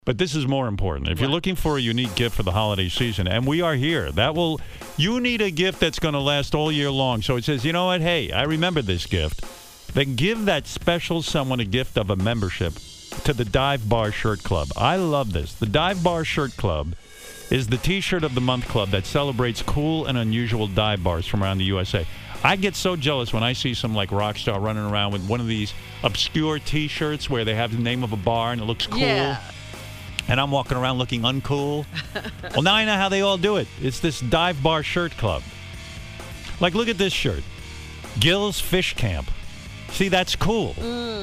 But this is more important. If you're looking for a unique gift for the holiday season, and we are here, you need a gift that's going to last all year long. So it says, you know what? Hey, I remember this gift. Then give that special someone a gift of a membership to the Dive Bar Shirt Club. I love this. The Dive Bar Shirt Club is the T-shirt of the month club that celebrates cool and unusual dive bars from around the USA. I get so jealous when I see some like rock star running around with one of these obscure T-shirts where they have the name of a bar and it looks cool. Yeah. And I'm walking around looking uncool. Well, now I know how they all do it. It's this Dive Bar Shirt Club. Like, look at this shirt. Gill's Fish Camp. See, that's cool.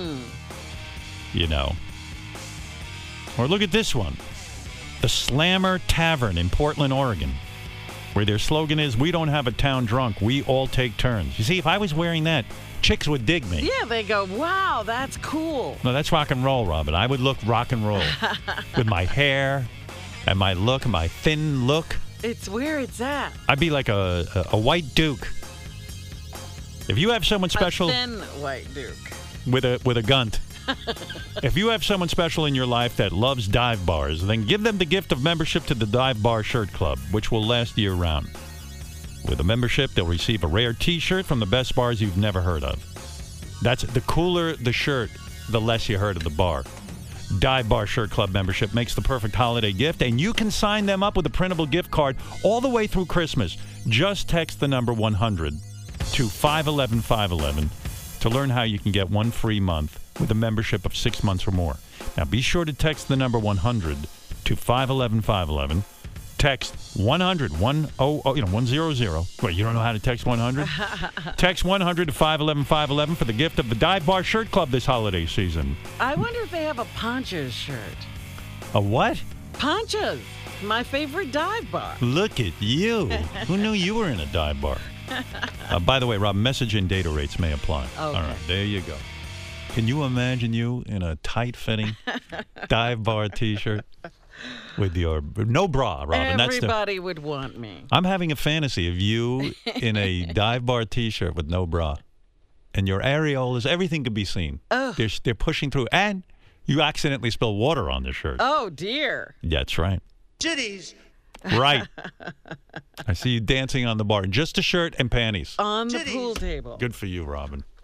You know. Or look at this one. The Slammer Tavern in Portland, Oregon, where their slogan is, we don't have a town drunk, we all take turns. You see, if I was wearing that, chicks would dig me. Yeah, they go, wow, that's cool. No, that's rock and roll, Robin. I would look rock and roll with my hair and my look, my thin look. It's where it's at. I'd be like a white duke. If you have someone special A thin white duke. with a gunt. If you have someone special in your life that loves dive bars, then give them the gift of membership to the Dive Bar Shirt Club, which will last year-round. With a membership, they'll receive a rare T-shirt from the best bars you've never heard of. That's the cooler the shirt, the less you heard of the bar. Dive Bar Shirt Club membership makes the perfect holiday gift, and you can sign them up with a printable gift card all the way through Christmas. Just text the number 100 to 511-511 to learn how you can get one free month with a membership of 6 months or more. Now, be sure to text the number 100 to 511-511. Text 100, 100. Wait, you don't know how to text 100? Text 100 to 511-511 for the gift of the Dive Bar Shirt Club this holiday season. I wonder if they have a Ponchos shirt. A what? Ponchos, my favorite dive bar. Look at you. Who knew you were in a dive bar? By the way, Rob, message and data rates may apply. Okay. All right, there you go. Can you imagine you in a tight-fitting dive bar T-shirt with your no bra, Robin? Everybody would want me. I'm having a fantasy of you in a dive bar T-shirt with no bra, and your areolas, everything could be seen. Oh. They're pushing through, and you accidentally spill water on the shirt. Oh, dear. That's right. Titties. Right. I see you dancing on the bar in just a shirt and panties. On the pool table. Good for you, Robin.